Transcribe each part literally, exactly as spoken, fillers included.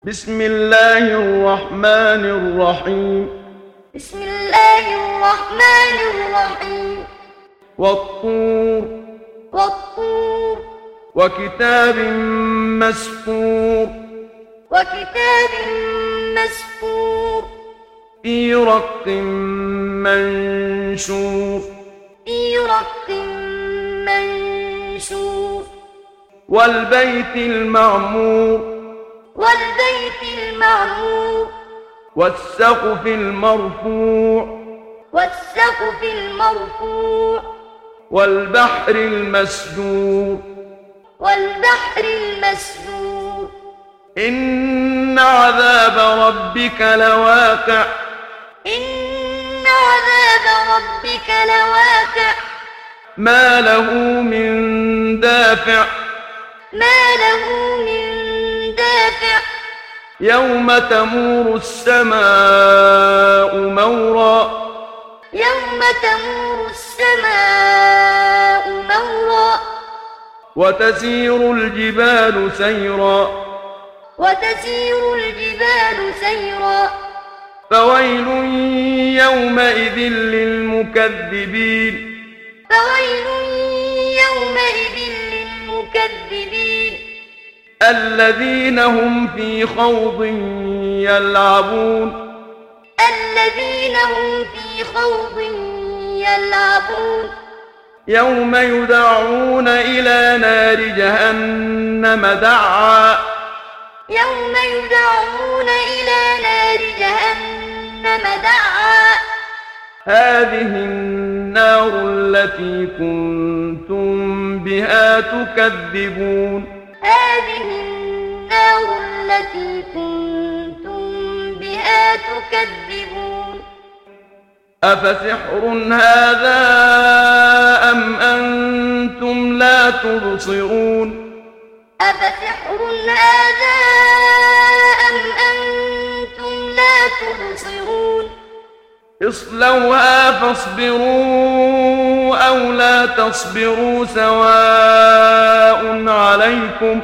بسم الله الرحمن الرحيم بسم الله الرحمن الرحيم والطور والطور وكتاب مسطور وكتاب مسطور في رق منشور في رق منشور والبيت المعمور والبيت المعمور والسقف المرفوع والسقف المرفوع والبحر المسجور والبحر المسجور إن عذاب ربك لواقع إن عذاب ربك لواقع ما له من دافع ما له من دافع يوم تمور السماء مورا يوم تمور السماء مورا وتسير الجبال سيرا وتسير الجبال سيرا فويل يومئذ للمكذبين فويل يومئذ للمكذبين الذين هم في خوض يلعبون الذين هم في خوض يلعبون يوم يدعون إلى نار جهنم دعا يوم يدعون إلى نار جهنم دعا هذه النار التي كنتم بها تكذبون هذه النار التي كنتم بها تكذبون أفسحر هذا أم أنتم لا تبصرون أفسحر هذا أم أنتم لا تبصرون اصلوها فاصبروا أو لا تصبروا سواء عليكم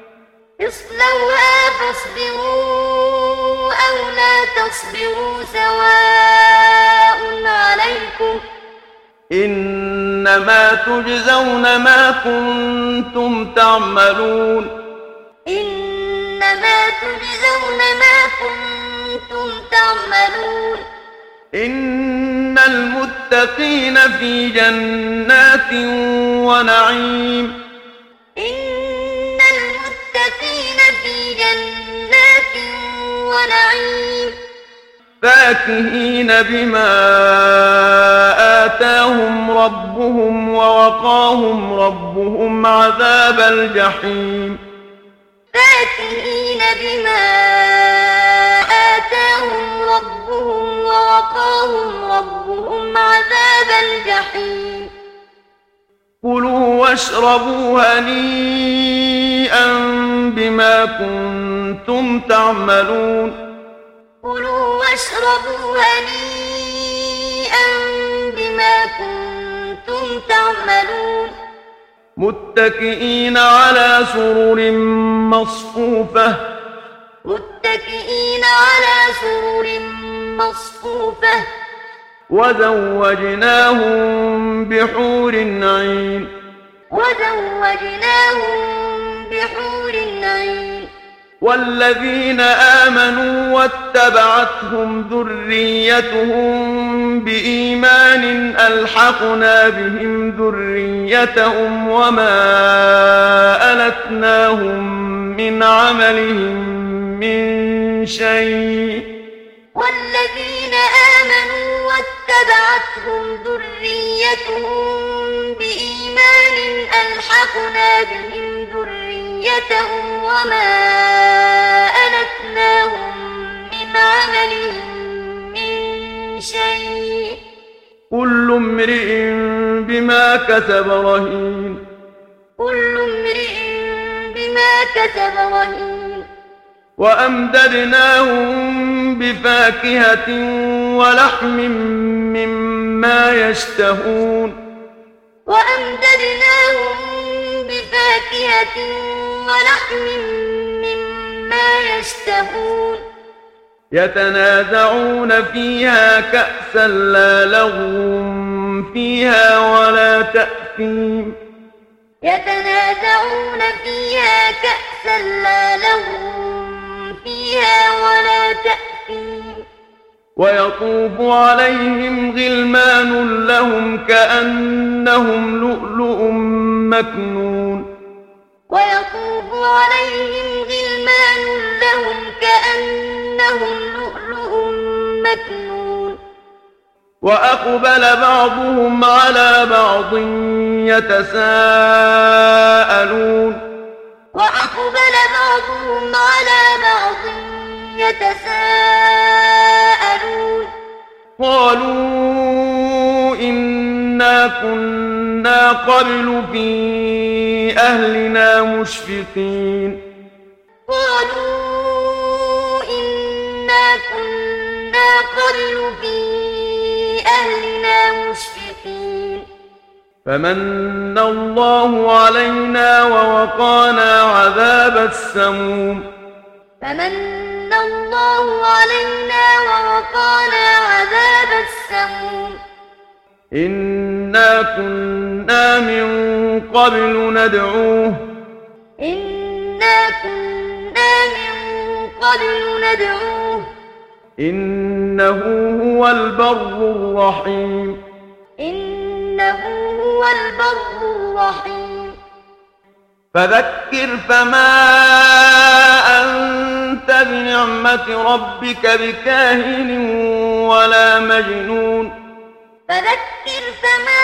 اصلوها فاصبروا أو لا تصبروا سواء عليكم إنما تجزون ما كنتم تعملون إنما تجزون ما كنتم تعملون إن المتقين في جنات ونعيم إن المتقين في جنات ونعيم فاكهين بما آتاهم ربهم ووقاهم ربهم عذاب الجحيم فاكهين بما آتاهم ربهم ووقاهم ربهم عذاب الجحيم كلوا واشربوا هنيئا بما كنتم تعملون كلوا واشربوا هنيئا بما كنتم تعملون متكئين على سرر مصفوفة متكئين على سرر مصفوفة وزوجناهم بحور عين وزوجناهم بحور عين والذين آمنوا واتبعتهم ذريتهم بإيمان ألحقنا بهم ذريتهم وما ألتناهم من عملهم من شيء والذين آمنوا واتبعتهم ذريتهم بإيمان ألحقنا بهم ذريتهم وما ألتناهم من عملهم من شيء كل امرئ بما كسب رهين كل امرئ بما كسب رهين وأمددناهم بفاكهة ولحم مما يشتهون وأمددناهم بفاكهة ولحم مما مما يشتهون يتنازعون فيها كأسا لا لغو فيها ولا تأثيم يتنازعون فيها كأسا لا لغو فيها ولا تأثيم ويطوف عليهم غلمان لهم كأنهم لؤلؤ مكنون ويطوف عليهم غلمان لهم كأنهم لؤلؤ مكنون وأقبل بعضهم على بعض يتساءلون وأقبل بعضهم على بعض يتساءلون قالوا إنا كنا قبل في أهلنا مشفقين قالوا إنا كنا قبل في أهلنا مشفقين فمن الله علينا ووقانا عذاب السموم فمن الله علينا ووقانا عذاب السموم إنا كنا من قبل ندعوه إنا كنا من قبل ندعوه إنه هو البر الرحيم إنه هو البر الرحيم فذكر فما أنت بنعمة ربك بكاهن ولا مجنون فذكر فما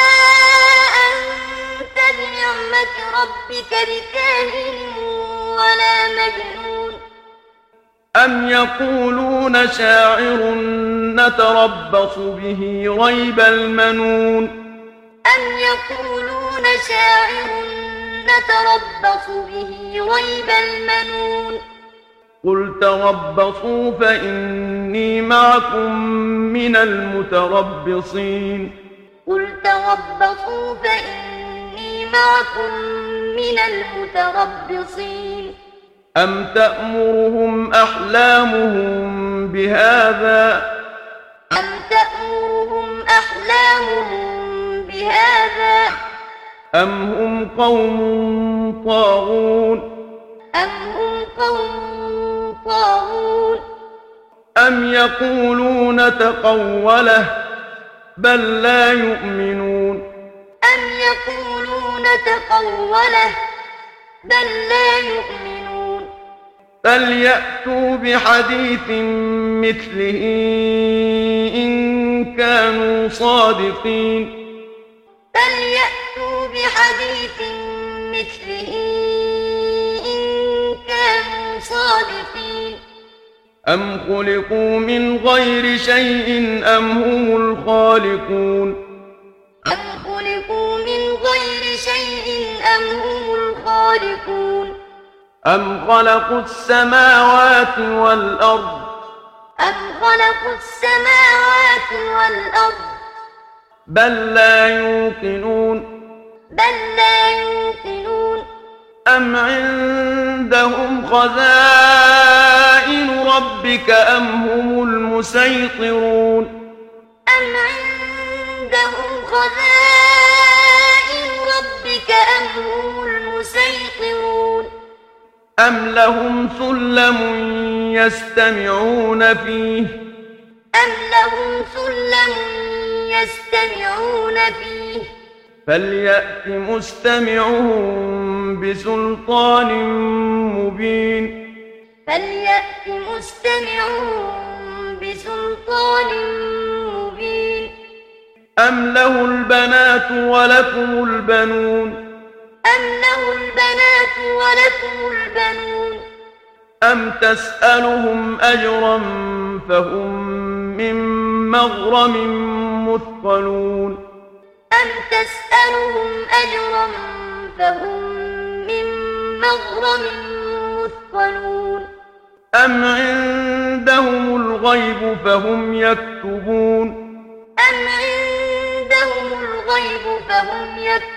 أنت بنعمة ربك بكاهن ولا مجنون أم يقولون شاعر نتربص به ريب المنون أم يقولون شاعر نتربص به ريب المنون قل تربصوا فإني معكم من المتربصين قل تربصوا فإني معكم من المتربصين أم تأمرهم أحلامهم بهذا أم تأمرهم أحلامهم بهذا أم هم قوم طاغون أم هم قوم طاغون أم يقولون تقوله بل لا يؤمنون أم يقولون تقوله بل لا يؤمنون فليأتوا بحديث مثله إن كانوا صادقين فليأتوا بحديث مثله إن كانوا صادقين أم خلقوا من غير شيء أم هم الخالقون أم خلقوا من غير شيء أم هم الخالقون أم خلقوا السماوات والأرض أم خلقوا السماوات والأرض بل لا يوقنون بل لا يوقنون أم عندهم خزائن ربك أم هم المسيطرون أم عندهم خزائن ربك أم هم المسيطرون أم لهم سلم يستمعون فيه أم لهم سلم يستمعون فيه فليأت مستمعهم بسلطان مبين فليأت مستمعهم بسلطان مبين أم له البنات ولكم البنون أم له البنات ولكم البنون أم تسألهم أجرا فهم من مغرم مثقلون أم تسألهم أجرا فهم من مغرم مثقلون أم عندهم الغيب فهم يكتبون أم عندهم الغيب فهم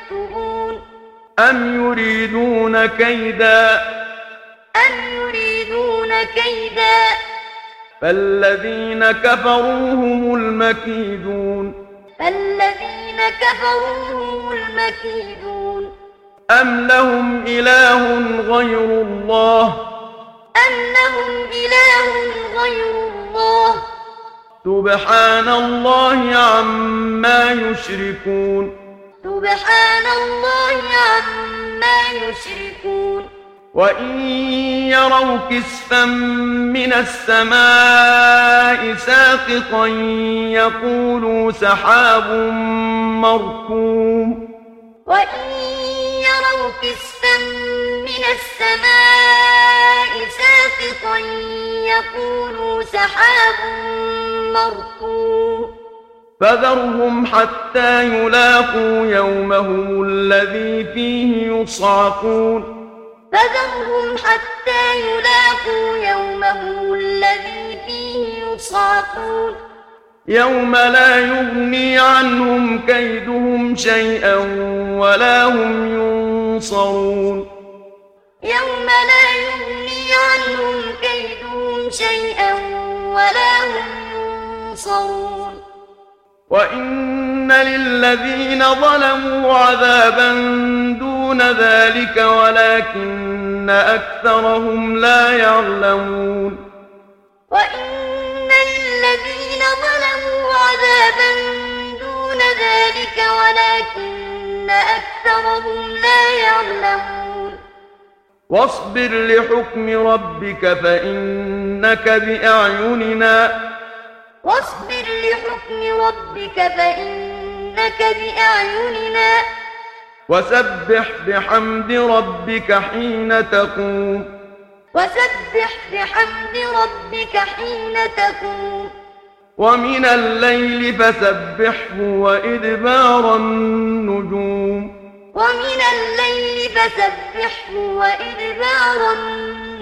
يكتبون أم يريدون كيدا أم يريدون كيدا فالذين كفروا هم المكيدون فالذين كفروا هم المكيدون أم لهم إله غير الله أم لهم إله غير الله سبحان الله عما يشركون سبحان الله عما يشركون وإن يروا كسفا من السماء ساقطا يقولوا سحاب مركوم وإن يروا كسفا من السماء ساقطا يقولوا سحاب مركوم فذرهم حتى يلاقوا يومهم الذي فيه يصعقون فذرهم حتى يلاقوا يومهم الذي فيه يصعقون يوم لا يغني عنهم كيدهم شيئا ولا هم ينصرون يوم لا يغني عنهم كيدهم شيئا ولا هم ينصرون وإن للذين ظلموا عذابا دون ذلك ولكن أكثرهم لا يعلمون وإن للذين ظلموا عذابا دون ذلك ولكن أكثرهم لا يعلمون واصبر لحكم ربك فإنك بأعيننا واصبر لحكم ربك فإنك بأعيننا وسبح بحمد ربك حين تقوم وسبح بحمد ربك حين تقوم ومن الليل فسبحه وإدبار النجوم ومن الليل فسبحه وإدبار النجوم